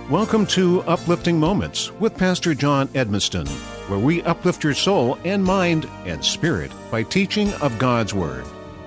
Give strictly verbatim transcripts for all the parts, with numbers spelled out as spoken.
Welcome to Uplifting Moments with Pastor John Edmiston, where we uplift your soul and mind and spirit by teaching of God's Word.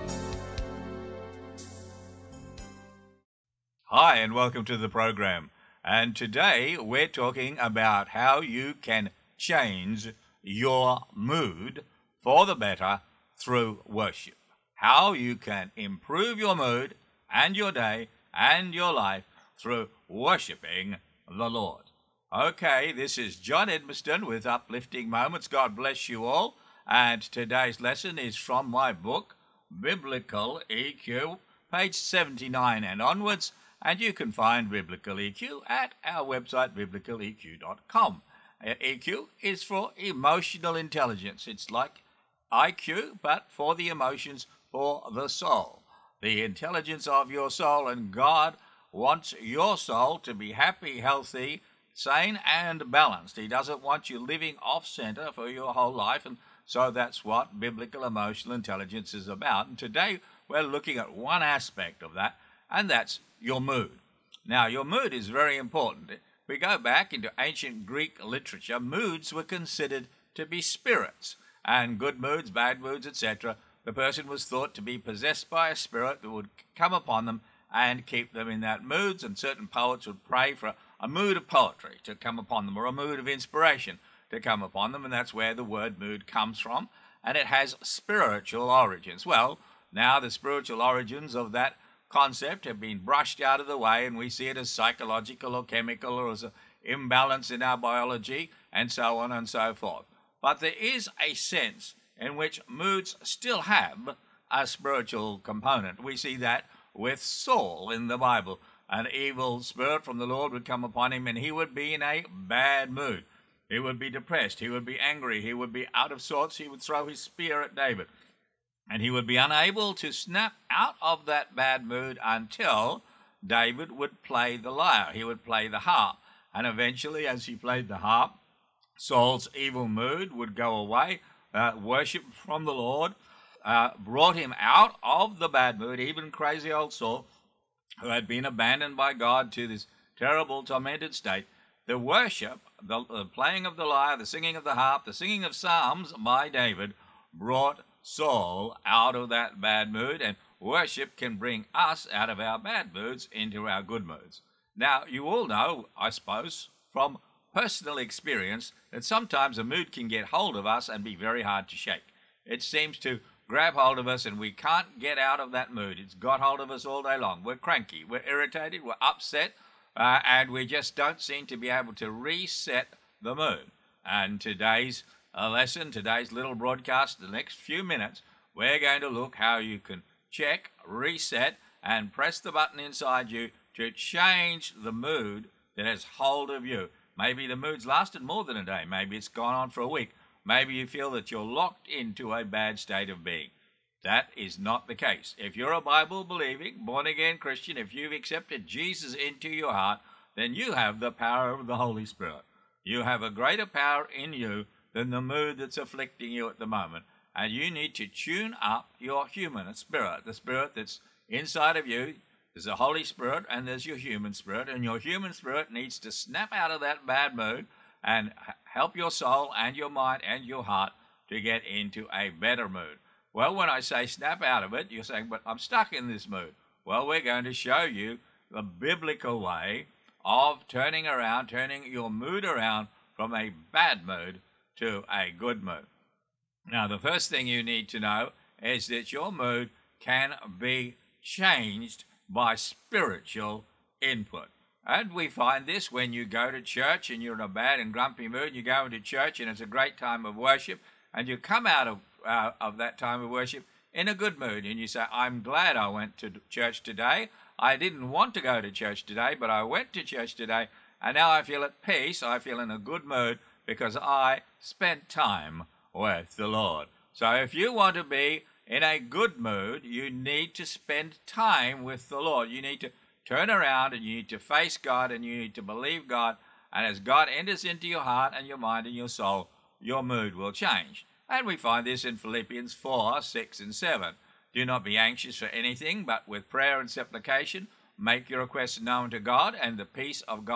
Hi, and welcome to the program. And today we're talking about how you can change your mood for the better through worship. How you can improve your mood and your day and your life through worshiping the Lord. Okay, this is John Edmiston with Uplifting Moments. God bless you all. And today's lesson is from my book, Biblical E Q, page seventy-nine and onwards. And you can find Biblical E Q at our website, biblical e q dot com. E Q is for emotional intelligence. It's like I Q, but for the emotions, for the soul. The intelligence of your soul, and God wants your soul to be happy, healthy, sane, and balanced. He doesn't want you living off-center for your whole life, and so that's what biblical emotional intelligence is about. And today we're looking at one aspect of that, and that's your mood. Now, your mood is very important. If we go back into ancient Greek literature, moods were considered to be spirits, and good moods, bad moods, et cetera. The person was thought to be possessed by a spirit that would come upon them and keep them in that mood, and certain poets would pray for a, a mood of poetry to come upon them, or a mood of inspiration to come upon them, and that's where the word mood comes from, and it has spiritual origins. Well, now the spiritual origins of that concept have been brushed out of the way, and we see it as psychological or chemical, or as an imbalance in our biology, and so on and so forth. But there is a sense in which moods still have a spiritual component. We see that with Saul in the Bible. An evil spirit from the Lord would come upon him, and he would be in a bad mood. He would be depressed. He would be angry. He would be out of sorts. He would throw his spear at David. And he would be unable to snap out of that bad mood until David would play the lyre. He would play the harp. And eventually, as he played the harp, Saul's evil mood would go away. Uh, worship from the Lord uh, brought him out of the bad mood. Even crazy old Saul, who had been abandoned by God to this terrible, tormented state, the worship, the, the playing of the lyre, the singing of the harp, the singing of psalms by David brought Saul out of that bad mood, and worship can bring us out of our bad moods into our good moods. Now, you all know, I suppose, from personal experience, that sometimes a mood can get hold of us and be very hard to shake. It seems to grab hold of us and we can't get out of that mood. It's got hold of us all day long. We're cranky, we're irritated, we're upset, uh, and we just don't seem to be able to reset the mood. And today's a lesson, today's little broadcast, the next few minutes, we're going to look how you can check, reset, and press the button inside you to change the mood that has hold of you. Maybe the mood's lasted more than a day. Maybe it's gone on for a week. Maybe you feel that you're locked into a bad state of being. That is not the case. If you're a Bible-believing, born-again Christian, if you've accepted Jesus into your heart, then you have the power of the Holy Spirit. You have a greater power in you than the mood that's afflicting you at the moment. And you need to tune up your human spirit, the spirit that's inside of you. There's a Holy Spirit and there's your human spirit, and your human spirit needs to snap out of that bad mood and help your soul and your mind and your heart to get into a better mood. Well, when I say snap out of it, you're saying, but I'm stuck in this mood. Well, we're going to show you the biblical way of turning around, turning your mood around from a bad mood to a good mood. Now, the first thing you need to know is that your mood can be changed by spiritual input. And we find this when you go to church and you're in a bad and grumpy mood. You go into church and it's a great time of worship, and you come out of uh, of that time of worship in a good mood, and you say, I'm glad I went to church today. I didn't want to go to church today, but I went to church today, and now I feel at peace. I feel in a good mood because I spent time with the Lord. So if you want to be in a good mood, you need to spend time with the Lord. You need to turn around and you need to face God and you need to believe God. And as God enters into your heart and your mind and your soul, your mood will change. And we find this in Philippians four, six and seven. Do not be anxious for anything, but with prayer and supplication, make your requests known to God, and the peace of God,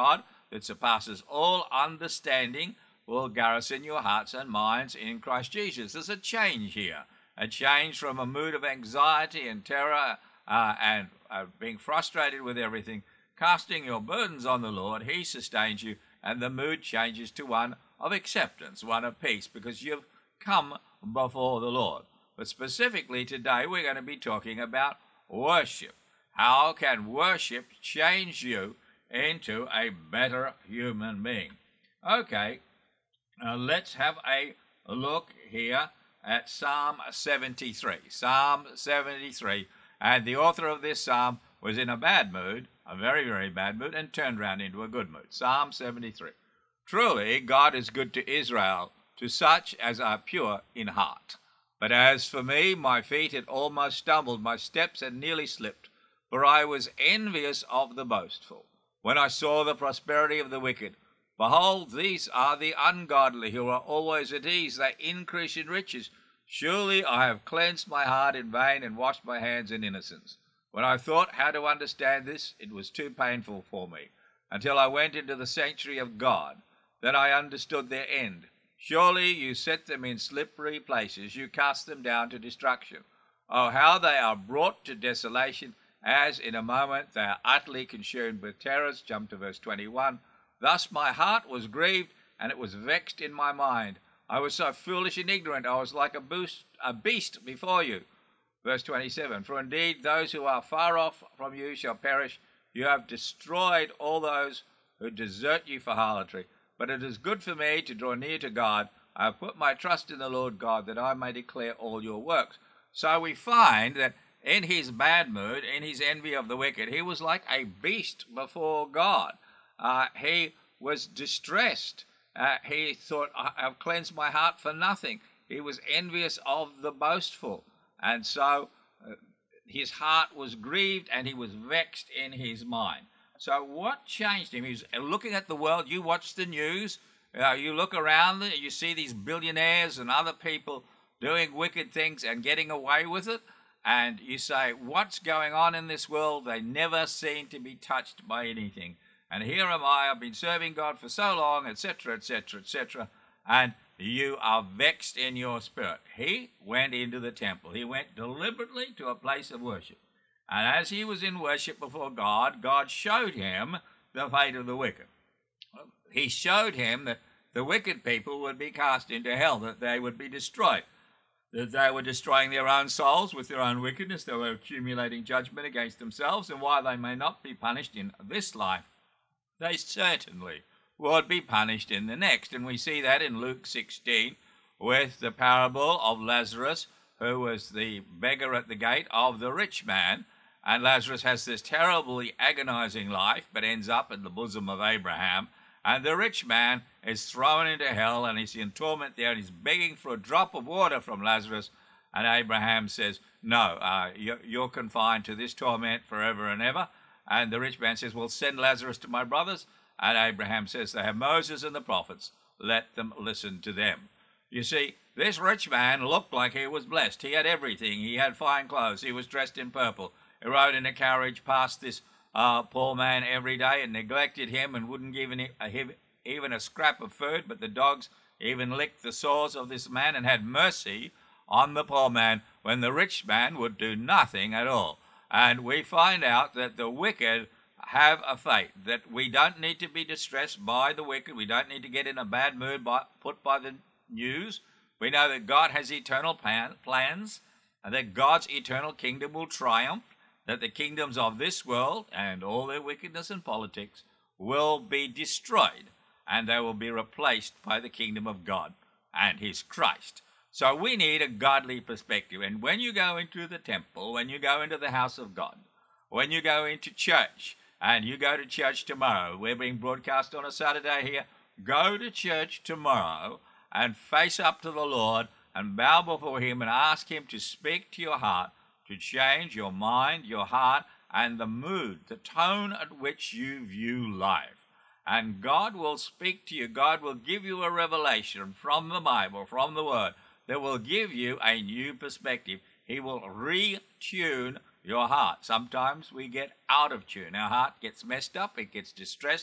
that surpasses all understanding will garrison your hearts and minds in Christ Jesus. There's a change here, a change from a mood of anxiety and terror uh, and uh, being frustrated with everything. Casting your burdens on the Lord, He sustains you, and the mood changes to one of acceptance, one of peace, because you've come before the Lord. But specifically today, we're going to be talking about worship. How can worship change you into a better human being? Okay, uh, let's have a look here at Psalm seventy-three. Psalm seventy-three, and the author of this psalm was in a bad mood, a very, very bad mood, and turned round into a good mood. Psalm seventy-three. Truly, God is good to Israel, to such as are pure in heart. But as for me, my feet had almost stumbled, my steps had nearly slipped, for I was envious of the boastful, when I saw the prosperity of the wicked. Behold, these are the ungodly, who are always at ease, they increase in riches. Surely I have cleansed my heart in vain, and washed my hands in innocence. When I thought how to understand this, it was too painful for me, until I went into the sanctuary of God. Then I understood their end. Surely you set them in slippery places, you cast them down to destruction. Oh, how they are brought to desolation, as in a moment they are utterly consumed with terrors. Jump to verse twenty-one. Thus my heart was grieved, and it was vexed in my mind. I was so foolish and ignorant, I was like a, boost, a beast before you. Verse twenty-seven. For indeed those who are far off from you shall perish. You have destroyed all those who desert you for harlotry. But it is good for me to draw near to God. I have put my trust in the Lord God, that I may declare all your works. So we find that in his bad mood, in his envy of the wicked, he was like a beast before God. Uh, he was distressed. Uh, he thought, I have cleansed my heart for nothing. He was envious of the boastful. And so uh, his heart was grieved, and he was vexed in his mind. So what changed him? He was looking at the world. You watch the news. Uh, you look around, you see these billionaires and other people doing wicked things and getting away with it. And you say, what's going on in this world? They never seem to be touched by anything. And here am I, I've been serving God for so long, et cetera, et cetera, et cetera. And you are vexed in your spirit. He went into the temple. He went deliberately to a place of worship. And as he was in worship before God, God showed him the fate of the wicked. He showed him that the wicked people would be cast into hell, that they would be destroyed, that they were destroying their own souls with their own wickedness. They were accumulating judgment against themselves, and while they may not be punished in this life, they certainly would be punished in the next. And we see that in Luke sixteen with the parable of Lazarus, who was the beggar at the gate, of the rich man. And Lazarus has this terribly agonizing life, but ends up in the bosom of Abraham. And the rich man is thrown into hell, and he's in torment there, and he's begging for a drop of water from Lazarus. And Abraham says, no, uh, you're confined to this torment forever and ever. And the rich man says, well, send Lazarus to my brothers. And Abraham says, they have Moses and the prophets. Let them listen to them. You see, this rich man looked like he was blessed. He had everything. He had fine clothes. He was dressed in purple. He rode in a carriage past this uh, poor man every day and neglected him and wouldn't give him a, even a scrap of food, but the dogs even licked the sores of this man and had mercy on the poor man when the rich man would do nothing at all. And we find out that the wicked have a fate, that we don't need to be distressed by the wicked. We don't need to get in a bad mood by, put by the news. We know that God has eternal plan, plans and that God's eternal kingdom will triumph, that the kingdoms of this world and all their wickedness and politics will be destroyed, and they will be replaced by the kingdom of God and his Christ. So we need a godly perspective. And when you go into the temple, when you go into the house of God, when you go into church, and you go to church tomorrow, we're being broadcast on a Saturday here, go to church tomorrow and face up to the Lord and bow before him and ask him to speak to your heart, to change your mind, your heart, and the mood, the tone at which you view life. And God will speak to you. God will give you a revelation from the Bible, from the Word, that will give you a new perspective. He will retune your heart. Sometimes we get out of tune. Our heart gets messed up, it gets distressed,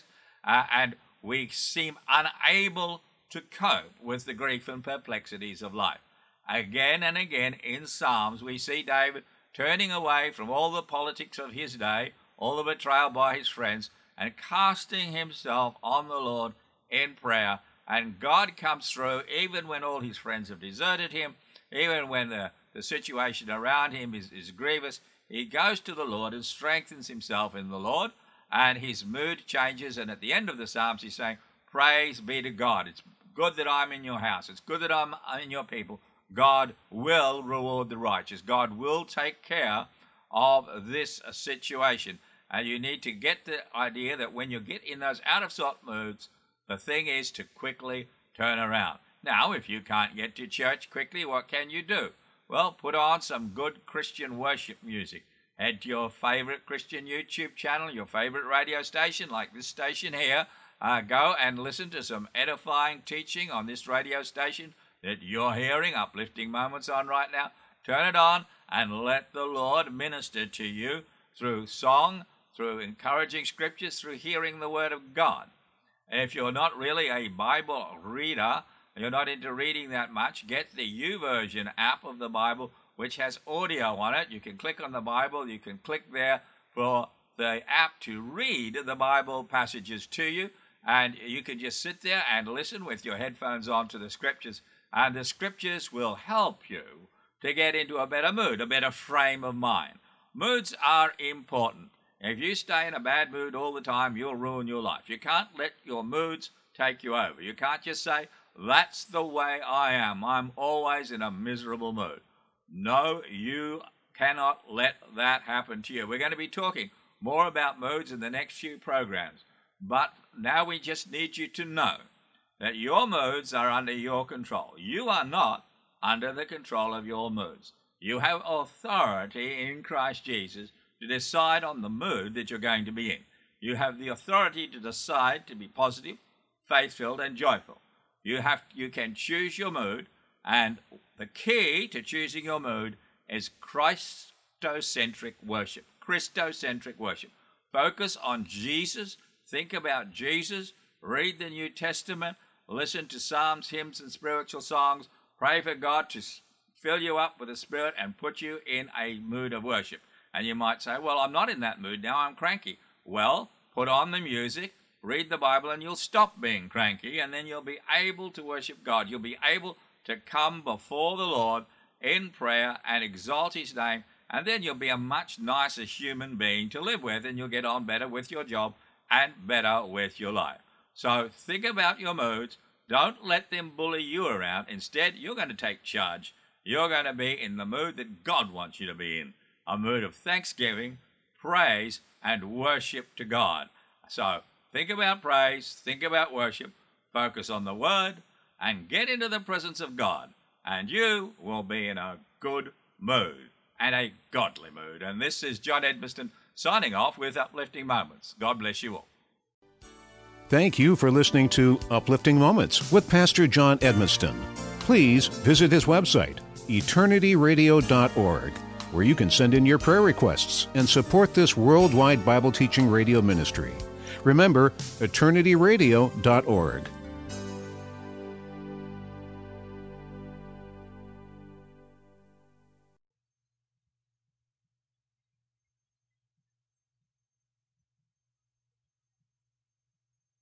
uh, and we seem unable to cope with the grief and perplexities of life. Again and again in Psalms, we see David turning away from all the politics of his day, all the betrayal by his friends, and casting himself on the Lord in prayer. And God comes through even when all his friends have deserted him, even when the, the situation around him is, is grievous. He goes to the Lord and strengthens himself in the Lord, and his mood changes. And at the end of the Psalms, he's saying, praise be to God. It's good that I'm in your house. It's good that I'm in your people. God will reward the righteous. God will take care of this situation. And you need to get the idea that when you get in those out-of-sort moods, the thing is to quickly turn around. Now, if you can't get to church quickly, what can you do? Well, put on some good Christian worship music. Head to your favorite Christian YouTube channel, your favorite radio station, like this station here. Uh, go and listen to some edifying teaching on this radio station that you're hearing, Uplifting Moments on right now. Turn it on and let the Lord minister to you through song, through encouraging scriptures, through hearing the Word of God. If you're not really a Bible reader, you're not into reading that much, get the YouVersion app of the Bible, which has audio on it. You can click on the Bible. You can click there for the app to read the Bible passages to you, and you can just sit there and listen with your headphones on to the scriptures, and the scriptures will help you to get into a better mood, a better frame of mind. Moods are important. If you stay in a bad mood all the time, you'll ruin your life. You can't let your moods take you over. You can't just say, that's the way I am. I'm always in a miserable mood. No, you cannot let that happen to you. We're going to be talking more about moods in the next few programs. But now we just need you to know that your moods are under your control. You are not under the control of your moods. You have authority in Christ Jesus to decide on the mood that you're going to be in. You have the authority to decide to be positive, faith-filled, and joyful. You have, you can choose your mood, and the key to choosing your mood is Christocentric worship. Christocentric worship. Focus on Jesus. Think about Jesus. Read the New Testament. Listen to psalms, hymns, and spiritual songs. Pray for God to fill you up with the Spirit and put you in a mood of worship. And you might say, well, I'm not in that mood now, I'm cranky. Well, put on the music, read the Bible, and you'll stop being cranky, and then you'll be able to worship God. You'll be able to come before the Lord in prayer and exalt his name, and then you'll be a much nicer human being to live with, and you'll get on better with your job and better with your life. So think about your moods. Don't let them bully you around. Instead, you're going to take charge. You're going to be in the mood that God wants you to be in. A mood of thanksgiving, praise, and worship to God. So think about praise, think about worship, focus on the Word, and get into the presence of God. And you will be in a good mood, and a godly mood. And this is John Edmiston signing off with Uplifting Moments. God bless you all. Thank you for listening to Uplifting Moments with Pastor John Edmiston. Please visit his website, eternity radio dot org, where you can send in your prayer requests and support this worldwide Bible teaching radio ministry. Remember, eternity radio dot org.